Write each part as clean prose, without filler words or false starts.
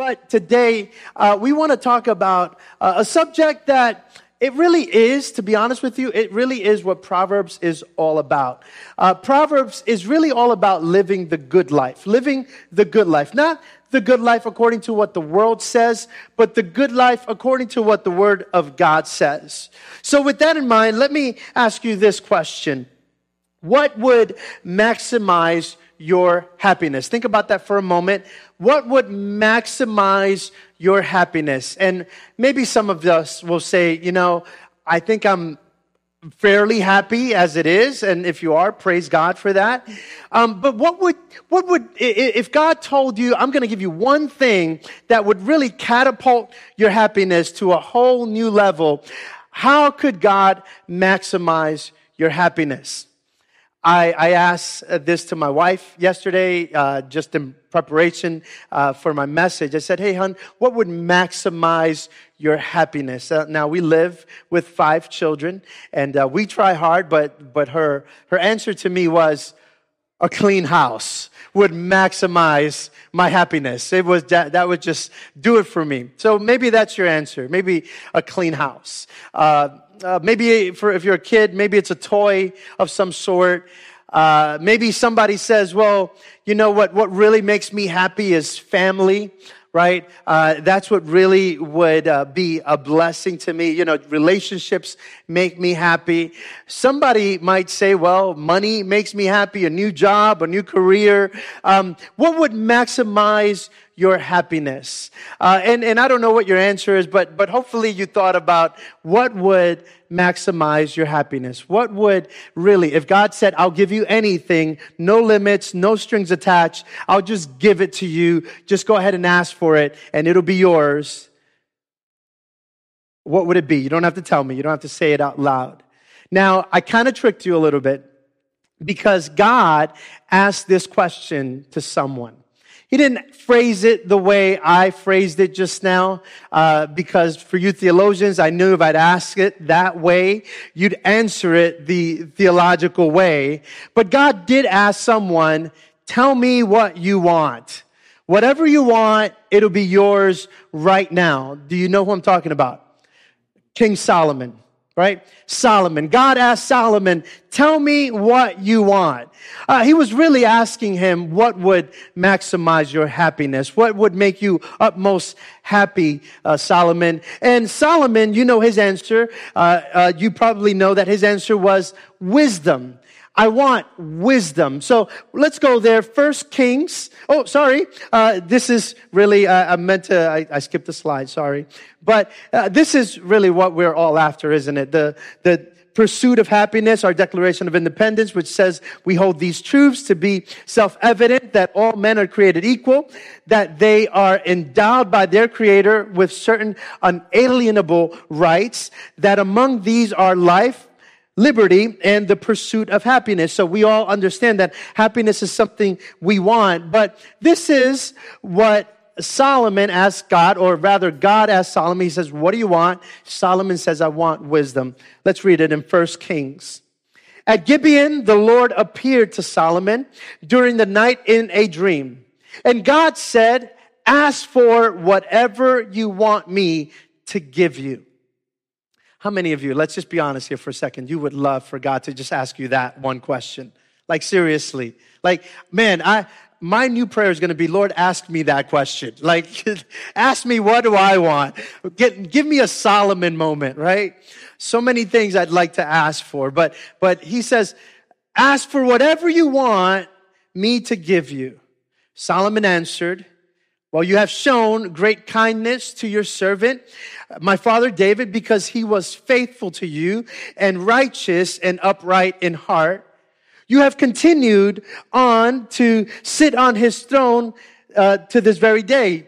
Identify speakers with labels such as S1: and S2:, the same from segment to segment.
S1: But today, we want to talk about a subject that it really is, to be honest with you, it really is what Proverbs is all about. Proverbs is really all about living the good life. Living the good life. Not the good life according to what the world says, but the good life according to what the Word of God says. So with that in mind, let me ask you this question. What would maximize your happiness? Think about that for a moment. What would maximize your happiness? And maybe some of us will say, I think I'm fairly happy as it is. And if you are, praise God for that. But what would, if God told you, I'm going to give you one thing that would really catapult your happiness to a whole new level, how could God maximize your happiness? I asked this to my wife yesterday, just in preparation for my message. I said, hey, hon, what would maximize your happiness? Now, we live with 5 children, and we try hard, but her answer to me was, a clean house would maximize my happiness. It was that would just do it for me. So maybe that's your answer. Maybe a clean house. Maybe if you're a kid, maybe it's a toy of some sort. Maybe somebody says, well, you know what really makes me happy is family, right? That's what really would be a blessing to me. Relationships make me happy. Somebody might say, well, money makes me happy, a new job, a new career. What would maximize your happiness? And I don't know what your answer is, but hopefully you thought about what would maximize your happiness. What would really, if God said, I'll give you anything, no limits, no strings attached, I'll just give it to you, just go ahead and ask for it, and it'll be yours. What would it be? You don't have to tell me. You don't have to say it out loud. Now, I kind of tricked you a little bit because God asked this question to someone. He didn't phrase it the way I phrased it just now, because for you theologians, I knew if I'd ask it that way, you'd answer it the theological way. But God did ask someone, tell me what you want. Whatever you want, it'll be yours right now. Do you know who I'm talking about? King Solomon. Right? Solomon. God asked Solomon, tell me what you want. He was really asking him what would maximize your happiness. What would make you utmost happy, Solomon? And Solomon, you know his answer. You probably know that his answer was wisdom. I want wisdom. So let's go there. 1 Kings. Oh, sorry. This is really, I skipped the slide. Sorry. But this is really what we're all after, isn't it? The pursuit of happiness, our Declaration of Independence, which says we hold these truths to be self-evident, that all men are created equal, that they are endowed by their Creator with certain unalienable rights, that among these are life, liberty, and the pursuit of happiness. So we all understand that happiness is something we want, but this is what Solomon asked God, or rather God asked Solomon. He says, what do you want? Solomon says, I want wisdom. Let's read it in 1 Kings. At Gibeon, the Lord appeared to Solomon during the night in a dream. And God said, ask for whatever you want me to give you. How many of you, let's just be honest here for a second, you would love for God to just ask you that one question? Like seriously. Like, man, my new prayer is going to be, Lord, ask me that question. Like, ask me, what do I want? Give me a Solomon moment, right? So many things I'd like to ask for. But he says, ask for whatever you want me to give you. Solomon answered, well, you have shown great kindness to your servant, my father David, because he was faithful to you and righteous and upright in heart. You have continued on to sit on his throne to this very day.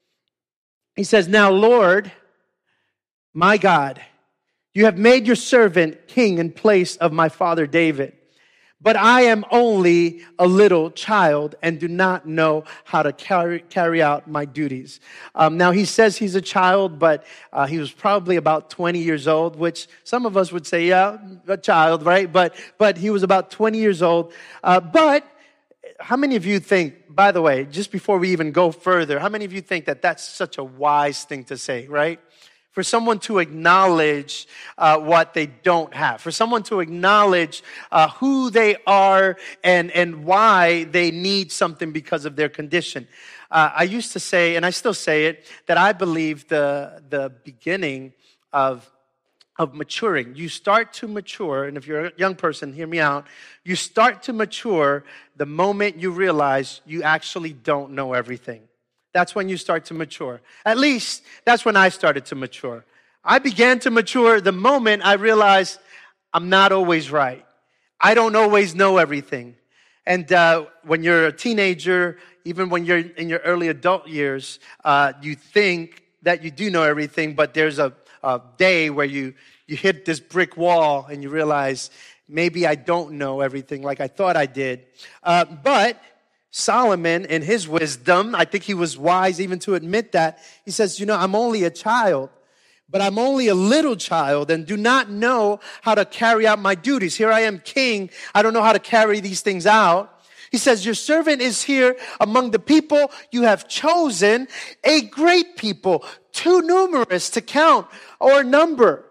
S1: He says, now, Lord, my God, you have made your servant king in place of my father David. But I am only a little child and do not know how to carry out my duties. Now, he says he's a child, but he was probably about 20 years old, which some of us would say, yeah, a child, right? But he was about 20 years old. But how many of you think, by the way, just before we even go further, how many of you think that that's such a wise thing to say, right? For someone to acknowledge what they don't have. For someone to acknowledge who they are and why they need something because of their condition. I used to say, and I still say it, that I believe the beginning of maturing. You start to mature, and if you're a young person, hear me out. You start to mature the moment you realize you actually don't know everything. That's when you start to mature. At least, that's when I started to mature. I began to mature the moment I realized I'm not always right. I don't always know everything. And when you're a teenager, even when you're in your early adult years, you think that you do know everything, but there's a day where you hit this brick wall and you realize, maybe I don't know everything like I thought I did. But Solomon, in his wisdom, I think he was wise even to admit that. He says, I'm only a child, but I'm only a little child and do not know how to carry out my duties. Here I am king. I don't know how to carry these things out. He says, your servant is here among the people you have chosen, a great people, too numerous to count or number.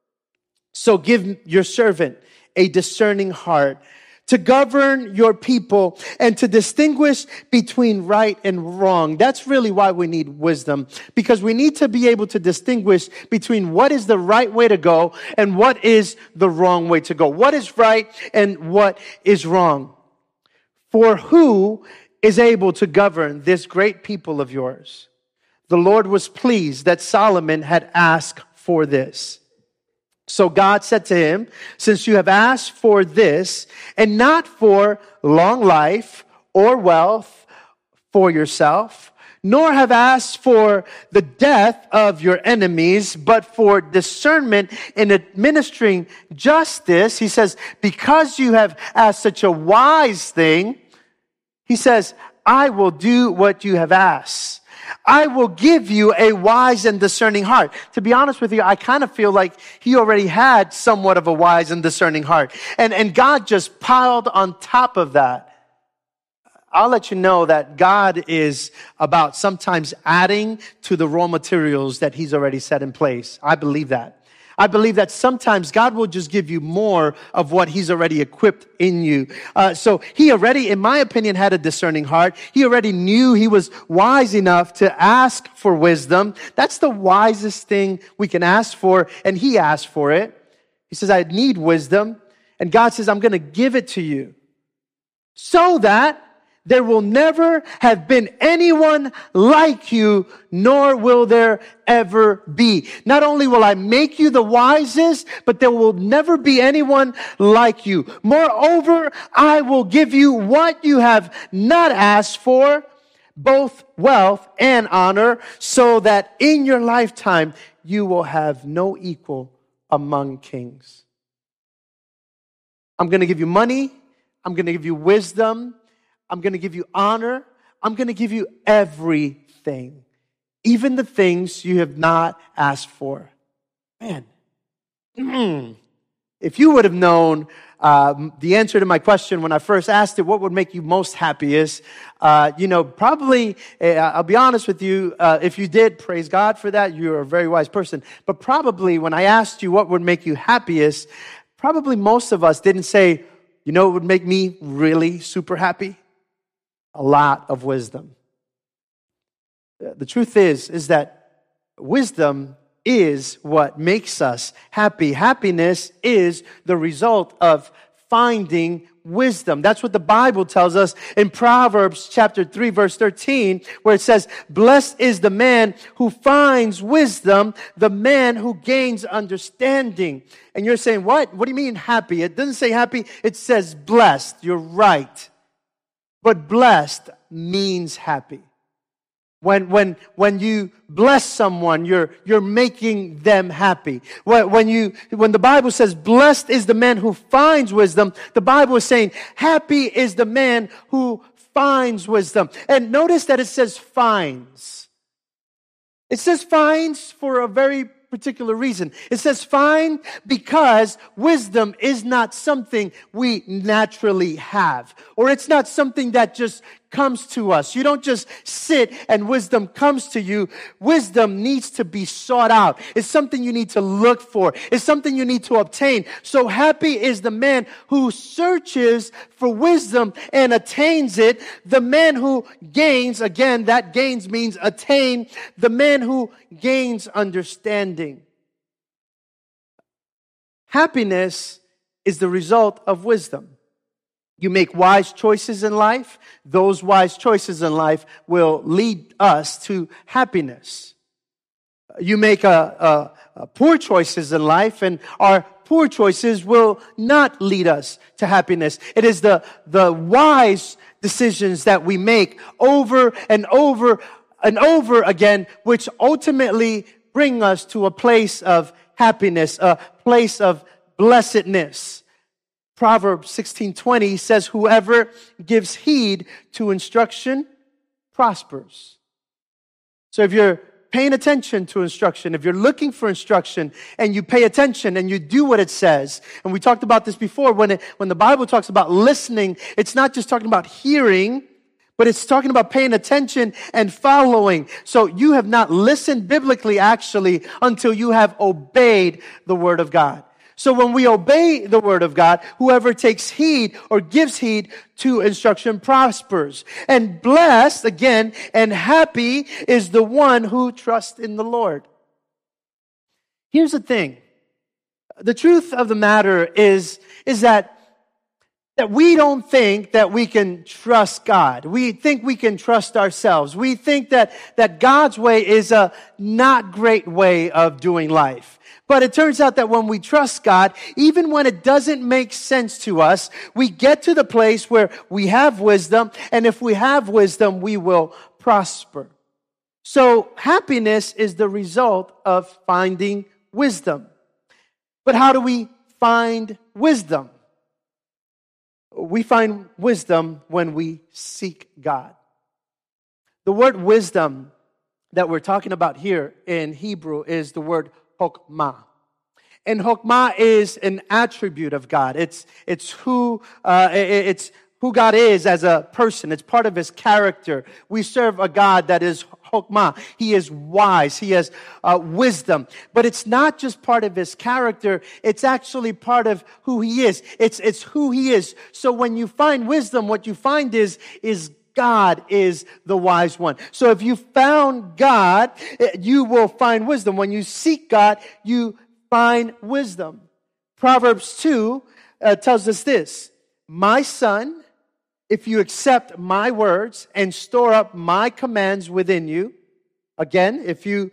S1: So give your servant a discerning heart to govern your people and to distinguish between right and wrong. That's really why we need wisdom, because we need to be able to distinguish between what is the right way to go and what is the wrong way to go. What is right and what is wrong. For who is able to govern this great people of yours? The Lord was pleased that Solomon had asked for this. So God said to him, since you have asked for this, and not for long life or wealth for yourself, nor have asked for the death of your enemies, but for discernment in administering justice, he says, because you have asked such a wise thing, he says, I will do what you have asked. I will give you a wise and discerning heart. To be honest with you, I kind of feel like he already had somewhat of a wise and discerning heart. And God just piled on top of that. I'll let you know that God is about sometimes adding to the raw materials that he's already set in place. I believe that. I believe that sometimes God will just give you more of what he's already equipped in you. So he already, in my opinion, had a discerning heart. He already knew he was wise enough to ask for wisdom. That's the wisest thing we can ask for, and he asked for it. He says, I need wisdom. And God says, I'm going to give it to you so that there will never have been anyone like you, nor will there ever be. Not only will I make you the wisest, but there will never be anyone like you. Moreover, I will give you what you have not asked for, both wealth and honor, so that in your lifetime you will have no equal among kings. I'm going to give you money. I'm going to give you wisdom. I'm going to give you honor. I'm going to give you everything, even the things you have not asked for. Man, if you would have known the answer to my question when I first asked it, what would make you most happiest? Probably, I'll be honest with you, if you did, praise God for that. You're a very wise person. But probably when I asked you what would make you happiest, probably most of us didn't say, it would make me really super happy. A lot of wisdom. The truth is that wisdom is what makes us happy. Happiness is the result of finding wisdom. That's what the Bible tells us in Proverbs chapter 3, verse 13, where it says, blessed is the man who finds wisdom, the man who gains understanding. And you're saying, what? What do you mean happy? It doesn't say happy. It says blessed. You're right. But blessed means happy. When you bless someone, you're making them happy. When the Bible says, blessed is the man who finds wisdom, the Bible is saying, happy is the man who finds wisdom. And notice that it says finds. It says finds for a very particular reason. It says find because wisdom is not something we naturally have, or it's not something that just comes to us. You don't just sit and wisdom comes to you. Wisdom needs to be sought out. It's something you need to look for. It's something you need to obtain. So happy is the man who searches for wisdom and attains it. The man who gains, again, that gains means attain. The man who gains understanding. Happiness is the result of wisdom. You make wise choices in life. Those wise choices in life will lead us to happiness. You make poor choices in life, and our poor choices will not lead us to happiness. It is the wise decisions that we make over and over and over again, which ultimately bring us to a place of happiness, a place of blessedness. Proverbs 16:20 says, whoever gives heed to instruction prospers. So if you're paying attention to instruction, if you're looking for instruction and you pay attention and you do what it says, and we talked about this before, when the Bible talks about listening, it's not just talking about hearing, but it's talking about paying attention and following. So you have not listened biblically, actually, until you have obeyed the Word of God. So when we obey the Word of God, whoever takes heed or gives heed to instruction prospers. And blessed, again, and happy is the one who trusts in the Lord. Here's the thing. The truth of the matter is that we don't think that we can trust God. We think we can trust ourselves. We think that God's way is a not great way of doing life. But it turns out that when we trust God, even when it doesn't make sense to us, we get to the place where we have wisdom, and if we have wisdom, we will prosper. So happiness is the result of finding wisdom. But how do we find wisdom? We find wisdom when we seek God. The word wisdom that we're talking about here in Hebrew is the word Chokmah. And Chokmah is an attribute of God. It's who God is as a person. It's part of His character. We serve a God that is Chokmah. He is wise. He has wisdom. But it's not just part of His character. It's actually part of who He is. It's who He is. So when you find wisdom, what you find is God is the wise one. So if you found God, you will find wisdom. When you seek God, you find wisdom. Proverbs 2 tells us this: my son, if you accept my words and store up my commands within you, again, if you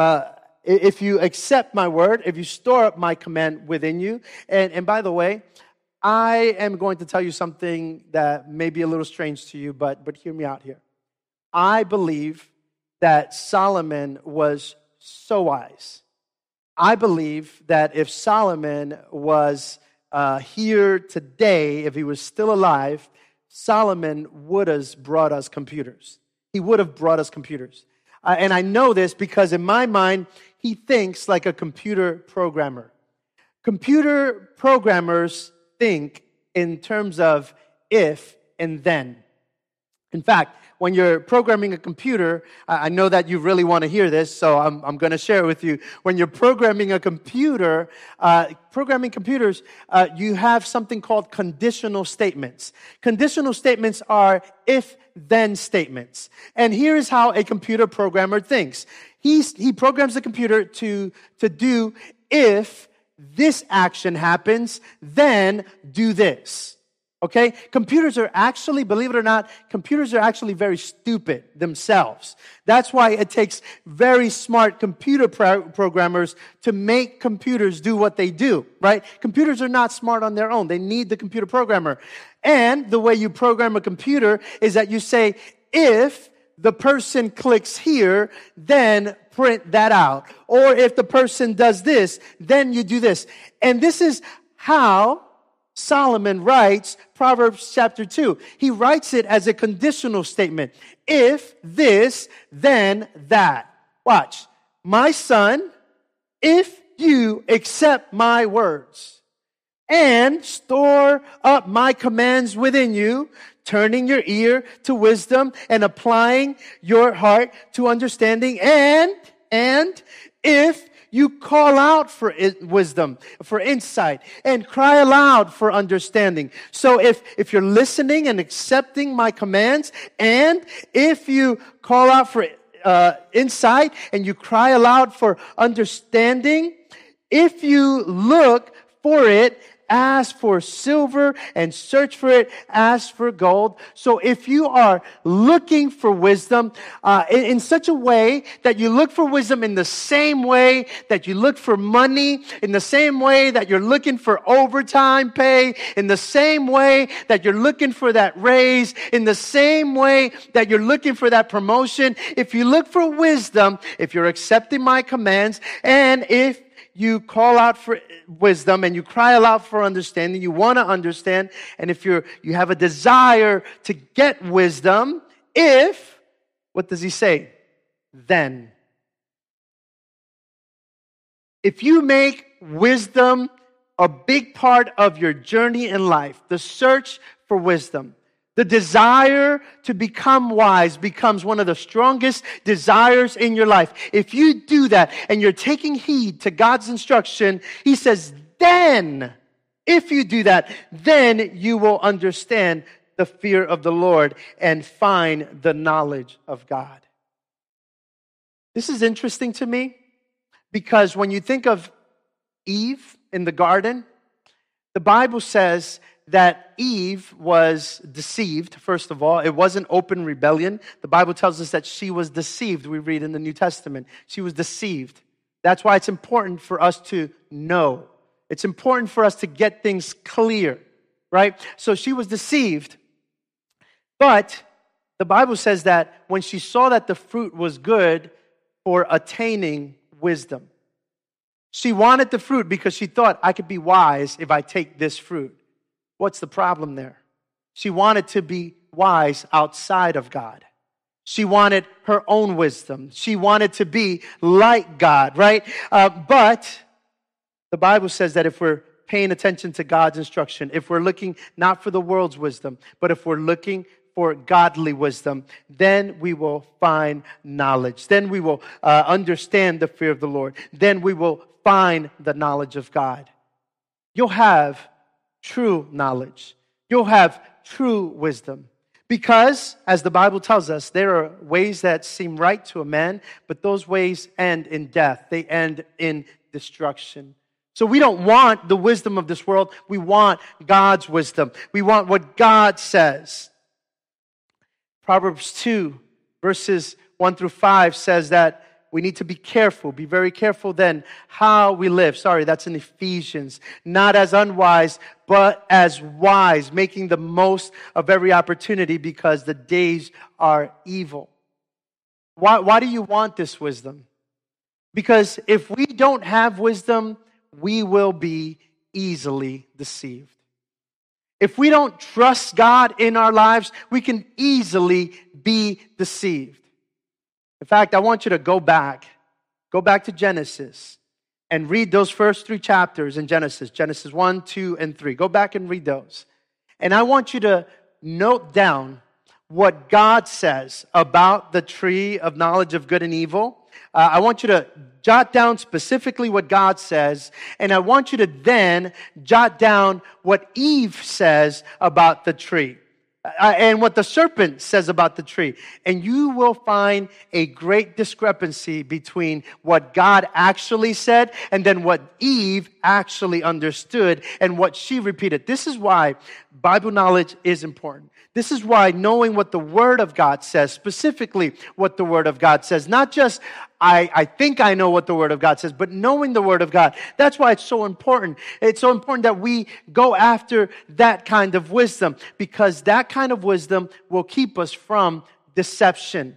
S1: accept my word, if you store up my command within you, and by the way, I am going to tell you something that may be a little strange to you, but hear me out here. I believe that Solomon was so wise. I believe that if Solomon was here today, if he was still alive, Solomon would have brought us computers. He would have brought us computers. And I know this because in my mind, he thinks like a computer programmer. Computer programmers think in terms of if and then. In fact, when you're programming a computer, I know that you really want to hear this, so I'm going to share it with you. When you're programming a computer, programming computers, you have something called conditional statements. Conditional statements are if-then statements. And here's how a computer programmer thinks. He programs the computer to do if this action happens, then do this. Okay? Computers are actually, believe it or not, computers are actually very stupid themselves. That's why it takes very smart computer programmers to make computers do what they do, right? Computers are not smart on their own. They need the computer programmer. And the way you program a computer is that you say, if the person clicks here, then print that out. Or if the person does this, then you do this. And this is how Solomon writes Proverbs chapter 2. He writes it as a conditional statement. If this, then that. Watch. My son, if you accept my words and store up my commands within you, turning your ear to wisdom and applying your heart to understanding, and if you call out for wisdom, for insight, and cry aloud for understanding. So if you're listening and accepting my commands, and if you call out for insight and you cry aloud for understanding, if you look for it, ask for silver and search for it, ask for gold. So if you are looking for wisdom in such a way that you look for wisdom in the same way that you look for money, in the same way that you're looking for overtime pay, in the same way that you're looking for that raise, in the same way that you're looking for that promotion, if you look for wisdom, if you're accepting my commands, and if you call out for wisdom and you cry aloud for understanding, you want to understand, and if you have a desire to get wisdom, what does he say? Then. If you make wisdom a big part of your journey in life, the search for wisdom, the desire to become wise becomes one of the strongest desires in your life. If you do that and you're taking heed to God's instruction, he says, then, if you do that, then you will understand the fear of the Lord and find the knowledge of God. This is interesting to me because when you think of Eve in the garden, the Bible says that Eve was deceived, first of all. It wasn't open rebellion. The Bible tells us that she was deceived. We read in the New Testament. She was deceived. That's why it's important for us to know. It's important for us to get things clear, right? So she was deceived. But the Bible says that when she saw that the fruit was good for attaining wisdom, she wanted the fruit because she thought, I could be wise if I take this fruit. What's the problem there? She wanted to be wise outside of God. She wanted her own wisdom. She wanted to be like God, right? But the Bible says that if we're paying attention to God's instruction, if we're looking not for the world's wisdom, but if we're looking for godly wisdom, then we will find knowledge. Then we will understand the fear of the Lord. Then we will find the knowledge of God. You'll have true knowledge. You'll have true wisdom. Because, as the Bible tells us, there are ways that seem right to a man, but those ways end in death. They end in destruction. So we don't want the wisdom of this world. We want God's wisdom. We want what God says. Proverbs 2, verses 1 through 5 says that we need to be careful, be very careful then how we live. Sorry, that's in Ephesians. Not as unwise, but as wise, making the most of every opportunity because the days are evil. Why do you want this wisdom? Because if we don't have wisdom, we will be easily deceived. If we don't trust God in our lives, we can easily be deceived. In fact, I want you to go back to Genesis and read those first 3 chapters in Genesis 1, 2, and 3. Go back and read those. And I want you to note down what God says about the tree of knowledge of good and evil. I want you to jot down specifically what God says, and I want you to then jot down what Eve says about the tree. And what the serpent says about the tree. And you will find a great discrepancy between what God actually said and then what Eve actually understood and what she repeated. This is why Bible knowledge is important. This is why knowing what the Word of God says, specifically what the Word of God says, not just I think I know what the Word of God says, but knowing the Word of God. That's why it's so important. It's so important that we go after that kind of wisdom, because that kind of wisdom will keep us from deception.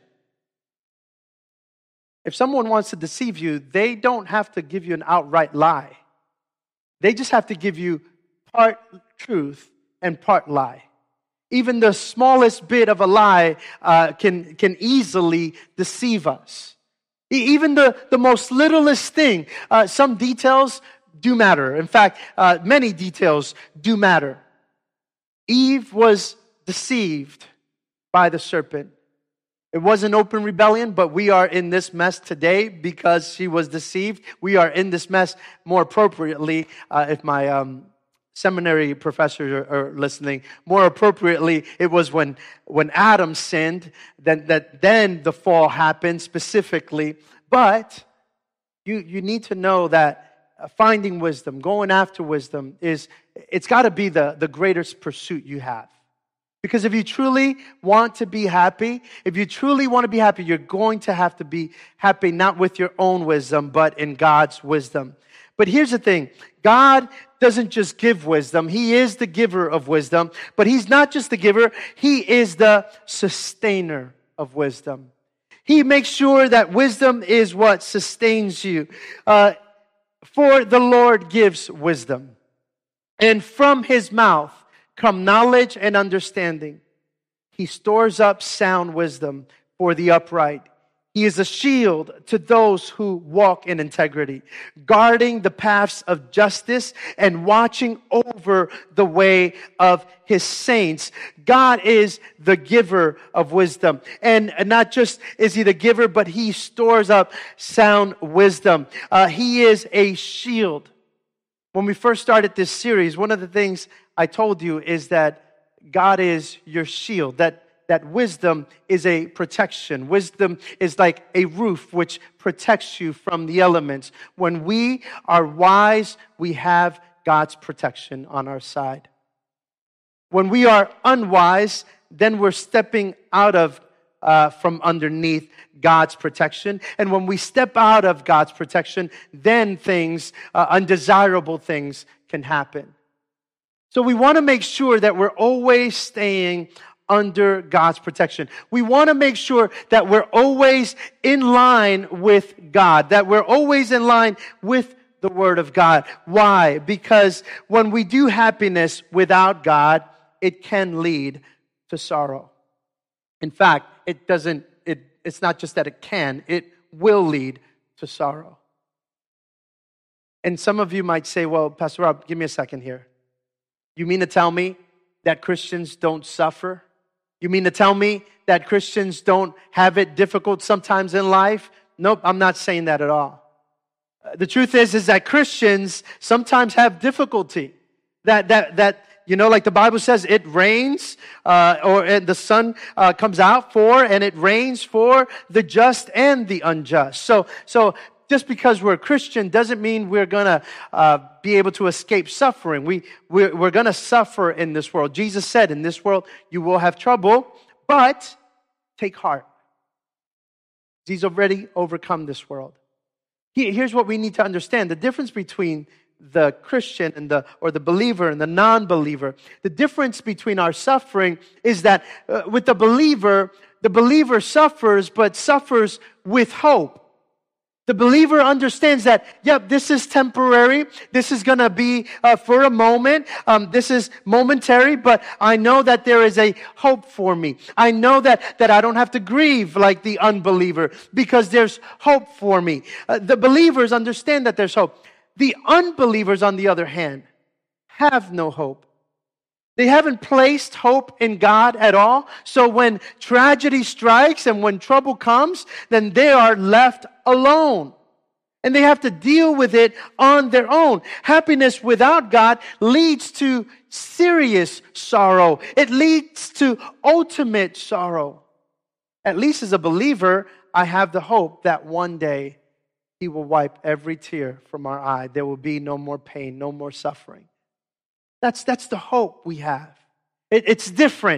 S1: If someone wants to deceive you, they don't have to give you an outright lie. They just have to give you part truth and part lie. Even the smallest bit of a lie can easily deceive us. Even the most littlest thing, some details do matter. In fact, many details do matter. Eve was deceived by the serpent. It was an open rebellion, but we are in this mess today because she was deceived. We are in this mess more appropriately, if my seminary professors are listening, more appropriately, it was when Adam sinned, then the fall happened specifically. But you need to know that finding wisdom, going after wisdom, it's got to be the greatest pursuit you have. Because if you truly want to be happy, you're going to have to be happy not with your own wisdom, but in God's wisdom. But here's the thing. God doesn't just give wisdom. He is the giver of wisdom. But He's not just the giver. He is the sustainer of wisdom. He makes sure that wisdom is what sustains you. For the Lord gives wisdom. And from His mouth come knowledge and understanding. He stores up sound wisdom for the upright. He is a shield to those who walk in integrity, guarding the paths of justice and watching over the way of His saints. God is the giver of wisdom. And not just is He the giver, but He stores up sound wisdom. He is a shield. When we first started this series, one of the things I told you is that God is your shield, that wisdom is a protection. Wisdom is like a roof which protects you from the elements. When we are wise, we have God's protection on our side. When we are unwise, then we're stepping out of from underneath God's protection. And when we step out of God's protection, then undesirable things can happen. So we want to make sure that we're always staying under God's protection. We want to make sure that we're always in line with God, that we're always in line with the Word of God. Why? Because when we do happiness without God, it can lead to sorrow. In fact, it's not just that it will lead to sorrow. And some of you might say, well, Pastor Rob, give me a second here. You mean to tell me that Christians don't suffer? You mean to tell me that Christians don't have it difficult sometimes in life? Nope, I'm not saying that at all. The truth is that Christians sometimes have difficulty. That like the Bible says, it rains, and the sun comes out and it rains for the just and the unjust. So just because we're a Christian doesn't mean we're going to be able to escape suffering. We're going to suffer in this world. Jesus said, in this world you will have trouble, but take heart. He's already overcome this world. Here's what we need to understand. The difference between the Christian and the believer and the non-believer. The difference between our suffering is that with the believer suffers, but suffers with hope. The believer understands that, this is temporary. This is going to be for a moment. This is momentary, but I know that there is a hope for me. I know that I don't have to grieve like the unbeliever because there's hope for me. The believers understand that there's hope. The unbelievers, on the other hand, have no hope. They haven't placed hope in God at all. So when tragedy strikes and when trouble comes, then they are left alone. And they have to deal with it on their own. Happiness without God leads to serious sorrow. It leads to ultimate sorrow. At least as a believer, I have the hope that one day He will wipe every tear from our eye. There will be no more pain, no more suffering. That's the hope we have. It's different.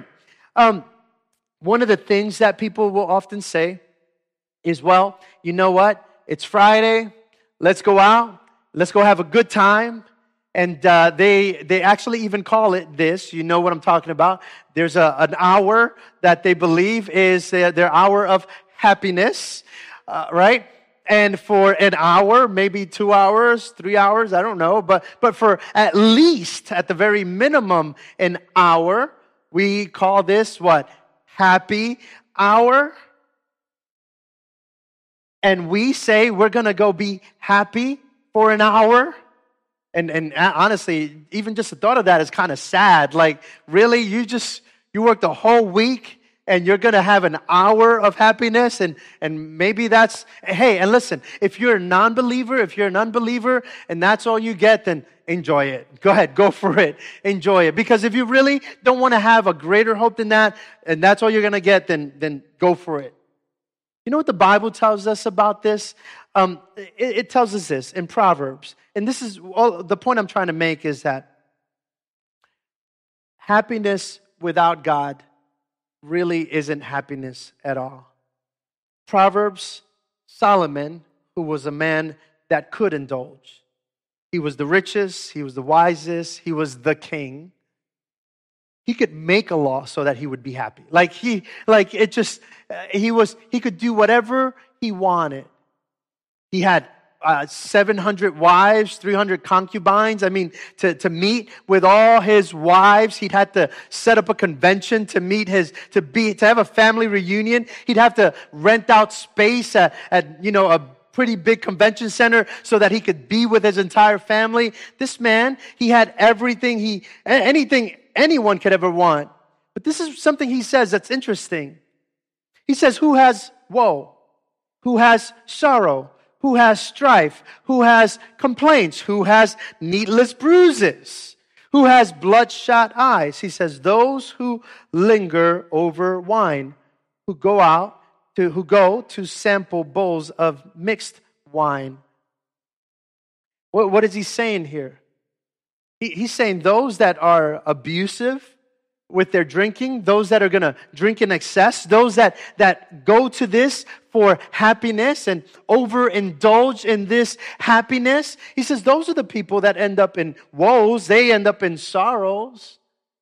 S1: One of the things that people will often say is, well, you know what? It's Friday. Let's go out. Let's go have a good time. And they actually even call it this. You know what I'm talking about. There's an hour that they believe is their hour of happiness, right? And for an hour, maybe 2 hours, 3 hours, I don't know. But for at least, at the very minimum, an hour, we call this what? Happy hour. and we say we're going to go be happy for an hour. And honestly, even just the thought of that is kind of sad. Like, really, you worked a whole week and you're going to have an hour of happiness, and maybe that's, hey, and listen, if you're an unbeliever and that's all you get, then enjoy it. Go ahead, go for it. Enjoy it. Because if you really don't want to have a greater hope than that, and that's all you're going to get, then go for it. You know what the Bible tells us about this? It tells us this in Proverbs. And this is all, the point I'm trying to make is that happiness without God really isn't happiness at all. Proverbs, Solomon, who was a man that could indulge. He was the richest, he was the wisest, he was the king. He could make a law so that he would be happy. He could do whatever he wanted. He had 700 wives, 300 concubines. I mean, to meet with all his wives, he'd had to set up a convention to have a family reunion. He'd have to rent out space at a pretty big convention center so that he could be with his entire family. This man, he had everything anything anyone could ever want. But this is something he says that's interesting. He says, who has woe? Who has sorrow? Who has strife? Who has complaints? Who has needless bruises? Who has bloodshot eyes? He says, those who linger over wine, who go to sample bowls of mixed wine. What is he saying here? He's saying those that are abusive with their drinking, those that are going to drink in excess, those that go to this for happiness and overindulge in this happiness. He says those are the people that end up in woes. They end up in sorrows.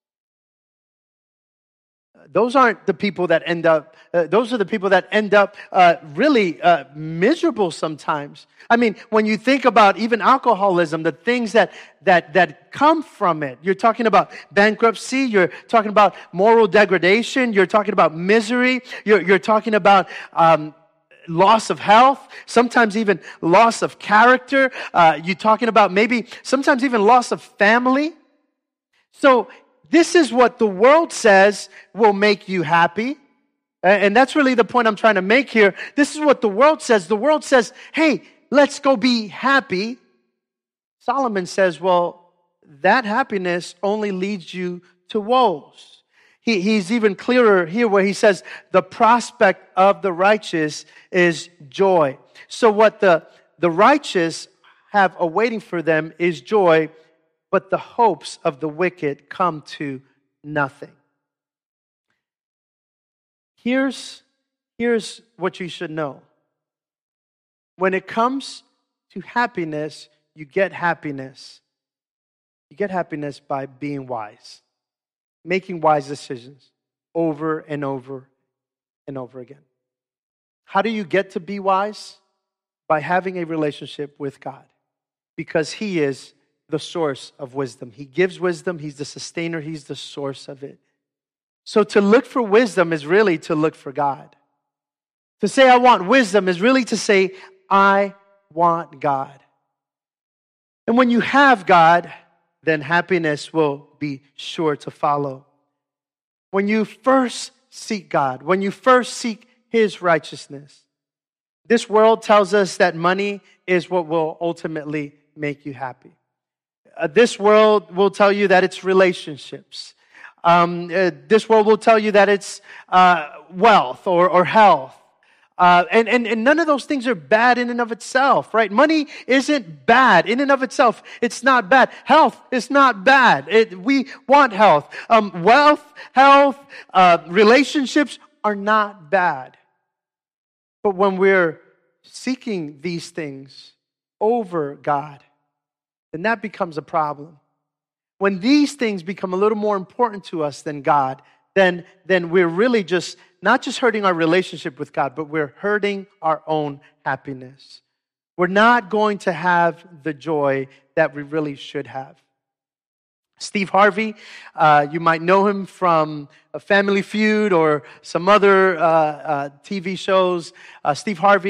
S1: Those aren't the people that end up, those are the people that end up really miserable sometimes. I mean, when you think about even alcoholism, the things that come from it, you're talking about bankruptcy, you're talking about moral degradation, you're talking about misery, you're talking about loss of health, sometimes even loss of character. You're talking about maybe sometimes even loss of family. So this is what the world says will make you happy. And that's really the point I'm trying to make here. This is what the world says. The world says, hey, let's go be happy. Solomon says, well, that happiness only leads you to woes. He's even clearer here where he says, the prospect of the righteous is joy. So what the righteous have awaiting for them is joy, but the hopes of the wicked come to nothing. Here's what you should know. When it comes to happiness, you get happiness. You get happiness by being wise, making wise decisions over and over and over again. How do you get to be wise? By having a relationship with God, because He is the source of wisdom. He gives wisdom. He's the sustainer. He's the source of it. So to look for wisdom is really to look for God. To say I want wisdom is really to say I want God. And when you have God, then happiness will be sure to follow. When you first seek God, when you first seek His righteousness, this world tells us that money is what will ultimately make you happy. This world will tell you that it's relationships. This world will tell you that it's wealth or health. And none of those things are bad in and of itself, right? Money isn't bad in and of itself. It's not bad. Health is not bad. We want health. Wealth, health, relationships are not bad. But when we're seeking these things over God, then that becomes a problem. When these things become a little more important to us than God, then we're really not just hurting our relationship with God, but we're hurting our own happiness. We're not going to have the joy that we really should have. Steve Harvey, you might know him from a Family Feud or some other TV shows. Steve Harvey,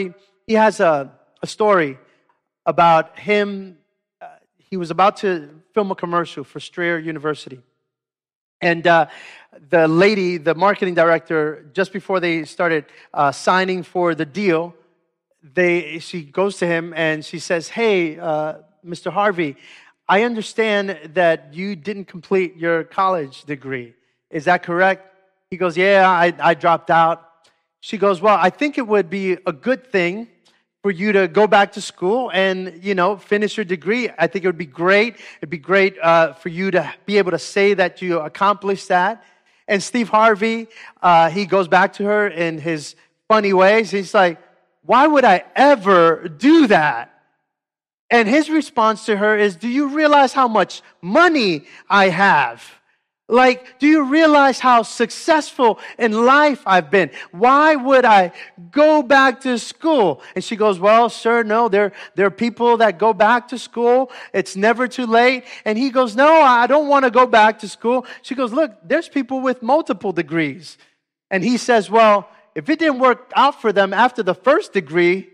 S1: he has a story about him. He was about to film a commercial for Strayer University. And the lady, the marketing director, just before they started signing for the deal, she goes to him and she says, "Hey, Mr. Harvey, I understand that you didn't complete your college degree. Is that correct?" He goes, "Yeah, I dropped out." She goes, "Well, I think it would be a good thing for you to go back to school and, finish your degree. I think it would be great. It'd be great for you to be able to say that you accomplished that." And Steve Harvey, he goes back to her in his funny ways. He's like, "Why would I ever do that?" And his response to her is, "Do you realize how much money I have? Like, do you realize how successful in life I've been? Why would I go back to school?" And she goes, "Well, sir, no, there are people that go back to school. It's never too late." And he goes, "No, I don't want to go back to school." She goes, "Look, there's people with multiple degrees." And he says, "Well, if it didn't work out for them after the first degree,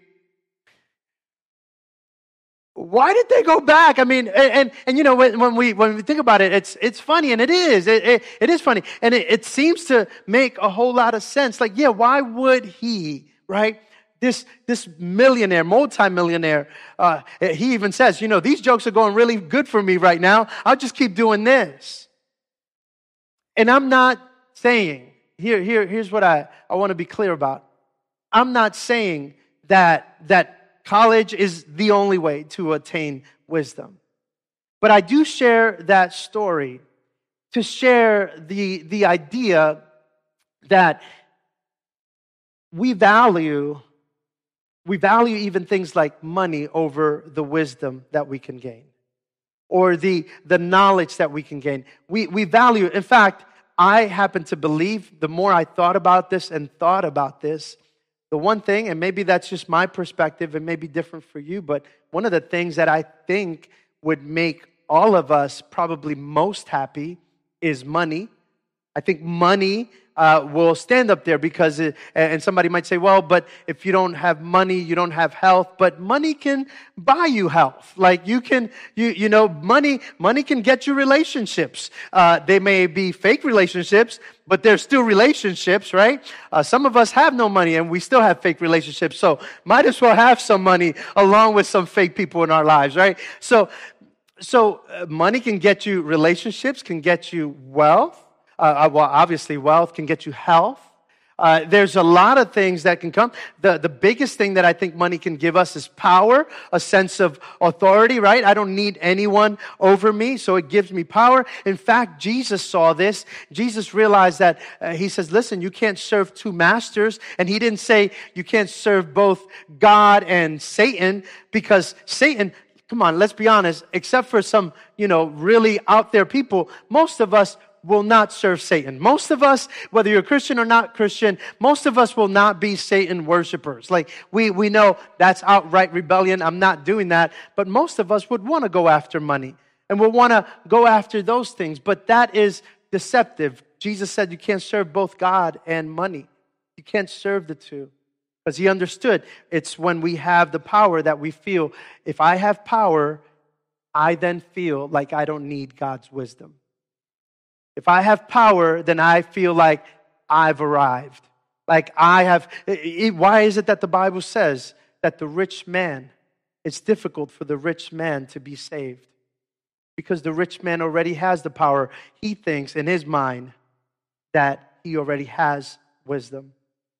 S1: why did they go back?" I mean, and when we think about it, it's funny, and it is. It is funny, and it seems to make a whole lot of sense. Like, yeah, why would he, right? This millionaire, multimillionaire, he even says, "These jokes are going really good for me right now. I'll just keep doing this." And I'm not saying, here's what I want to be clear about. I'm not saying that college is the only way to attain wisdom. But I do share that story to share the idea that we value even things like money over the wisdom that we can gain, or the knowledge that we can gain. We value, in fact, I happen to believe, the more I thought about this, the one thing, and maybe that's just my perspective, it may be different for you, but one of the things that I think would make all of us probably most happy is money. I think money will stand up there because, and somebody might say, "Well, but if you don't have money, you don't have health." But money can buy you health. Like money can get you relationships. They may be fake relationships, but they're still relationships, right? Some of us have no money and we still have fake relationships. So might as well have some money along with some fake people in our lives, right? So money can get you relationships, can get you wealth. Well, obviously, wealth can get you health. There's a lot of things that can come. The biggest thing that I think money can give us is power, a sense of authority, right? I don't need anyone over me, so it gives me power. In fact, Jesus saw this. Jesus realized that, he says, "Listen, you can't serve two masters." And he didn't say you can't serve both God and Satan, because Satan, come on, let's be honest, except for some, really out there people, most of us will not serve Satan. Most of us, whether you're Christian or not Christian, most of us will not be Satan worshipers. Like, we know that's outright rebellion. I'm not doing that. But most of us would want to go after money and will want to go after those things. But that is deceptive. Jesus said you can't serve both God and money. You can't serve the two. Because he understood it's when we have the power that we feel, if I have power, I then feel like I don't need God's wisdom. If I have power, then I feel like I've arrived. Like I have. Why is it that the Bible says that the rich man, it's difficult for the rich man to be saved? Because the rich man already has the power. He thinks in his mind that he already has wisdom.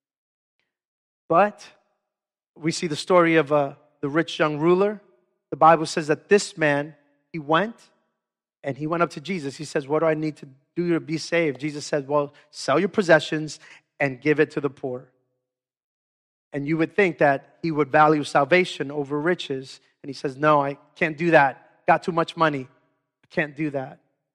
S1: But we see the story of the rich young ruler. The Bible says that this man, he went up to Jesus. He says, "What do I need to do to be saved?" Jesus said, "Well, sell your possessions and give it to the poor." And you would think that he would value salvation over riches. And he says, "No, I can't do that. Got too much money. I can't do that."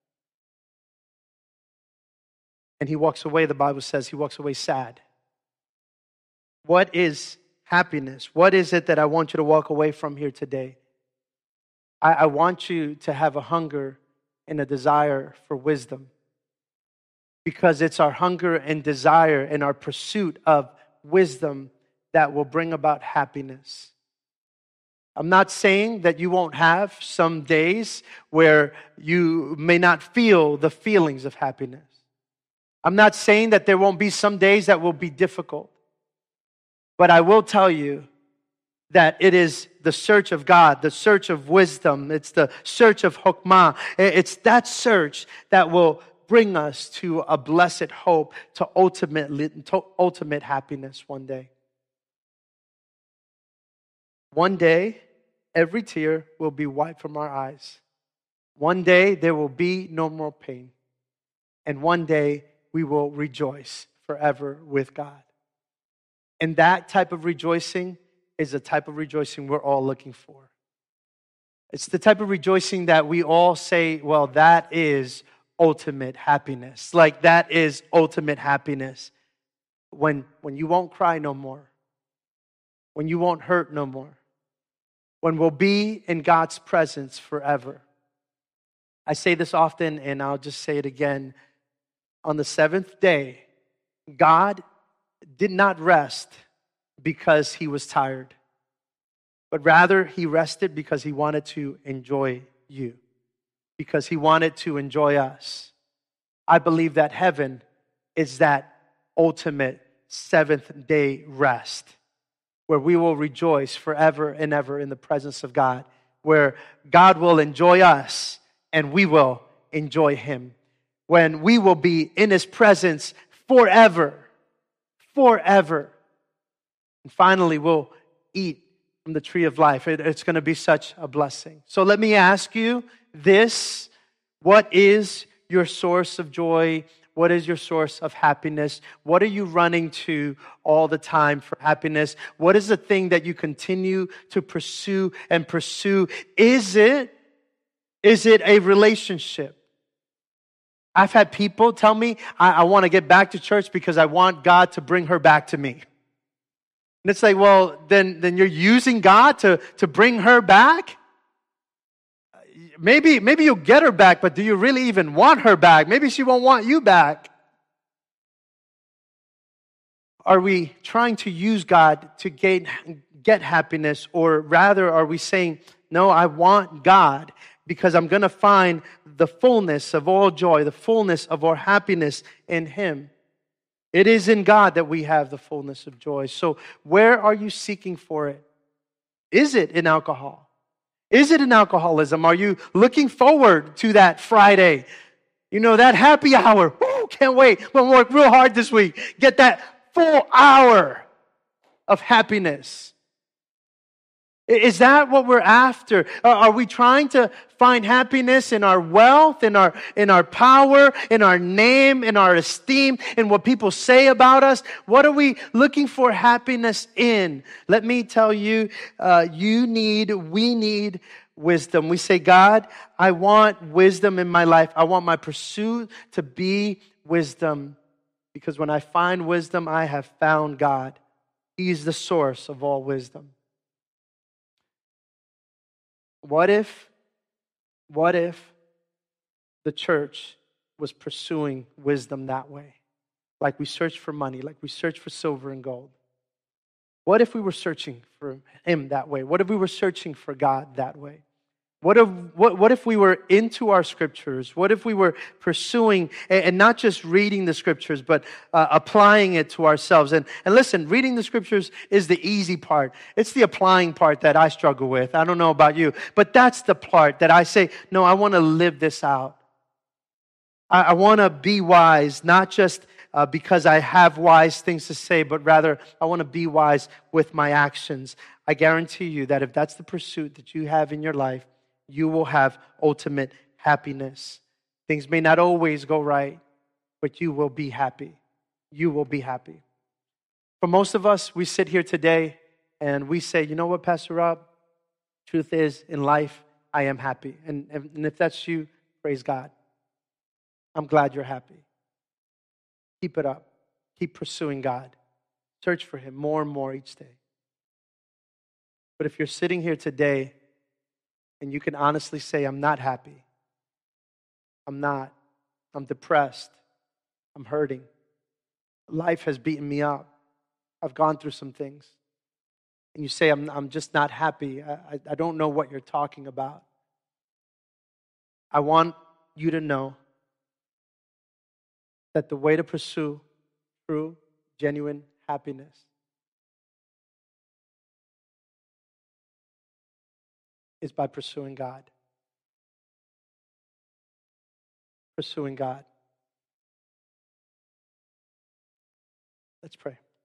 S1: And he walks away, the Bible says, he walks away sad. What is happiness? What is it that I want you to walk away from here today? I want you to have a hunger and a desire for wisdom, because it's our hunger and desire and our pursuit of wisdom that will bring about happiness. I'm not saying that you won't have some days where you may not feel the feelings of happiness. I'm not saying that there won't be some days that will be difficult. But I will tell you that it is the search of God, the search of wisdom. It's the search of Hokmah. It's that search that will bring us to a blessed hope, to ultimate happiness one day. One day, every tear will be wiped from our eyes. One day, there will be no more pain. And one day, we will rejoice forever with God. And that type of rejoicing is the type of rejoicing we're all looking for. It's the type of rejoicing that we all say, well, that is ultimate happiness. Like, that is ultimate happiness. When you won't cry no more. When you won't hurt no more. When we'll be in God's presence forever. I say this often, and I'll just say it again. On the seventh day, God did not rest because he was tired, but rather he rested because he wanted to enjoy you, because he wanted to enjoy us. I believe that heaven is that ultimate seventh day rest, where we will rejoice forever and ever in the presence of God, where God will enjoy us and we will enjoy him, when we will be in his presence forever. Forever. And finally, we'll eat from the tree of life. It's going to be such a blessing. So let me ask you this. What is your source of joy? What is your source of happiness? What are you running to all the time for happiness? What is the thing that you continue to pursue and pursue? Is it a relationship? I've had people tell me, I want to get back to church because I want God to bring her back to me. And it's like, well, then you're using God to bring her back? Maybe you'll get her back, but do you really even want her back? Maybe she won't want you back. Are we trying to use God to get happiness? Or rather, are we saying, no, I want God because I'm going to find the fullness of all joy, the fullness of our happiness in him. It is in God that we have the fullness of joy. So where are you seeking for it? Is it in alcohol? Is it in alcoholism? Are you looking forward to that Friday? You know, that happy hour. Woo, can't wait. I'm going to work real hard this week. Get that full hour of happiness. Is that what we're after? Are we trying to find happiness in our wealth, in our power, in our name, in our esteem, in what people say about us? What are we looking for happiness in? Let me tell you, we need wisdom. We say, God, I want wisdom in my life. I want my pursuit to be wisdom. Because when I find wisdom, I have found God. He's the source of all wisdom. What if the church was pursuing wisdom that way? Like we search for money, like we search for silver and gold. What if we were searching for him that way? What if we were searching for God that way? What if we were into our scriptures? What if we were pursuing, and not just reading the scriptures, but applying it to ourselves? And listen, reading the scriptures is the easy part. It's the applying part that I struggle with. I don't know about you, but that's the part that I say, no, I want to live this out. I want to be wise, not just because I have wise things to say, but rather I want to be wise with my actions. I guarantee you that if that's the pursuit that you have in your life, you will have ultimate happiness. Things may not always go right, but you will be happy. You will be happy. For most of us, we sit here today and we say, you know what, Pastor Rob? Truth is, in life, I am happy. And if that's you, praise God. I'm glad you're happy. Keep it up. Keep pursuing God. Search for him more and more each day. But if you're sitting here today and you can honestly say, I'm not happy. I'm not. I'm depressed. I'm hurting. Life has beaten me up. I've gone through some things. and you say, I'm just not happy. I don't know what you're talking about. I want you to know that the way to pursue true, genuine happiness is by pursuing God. Pursuing God. Let's pray.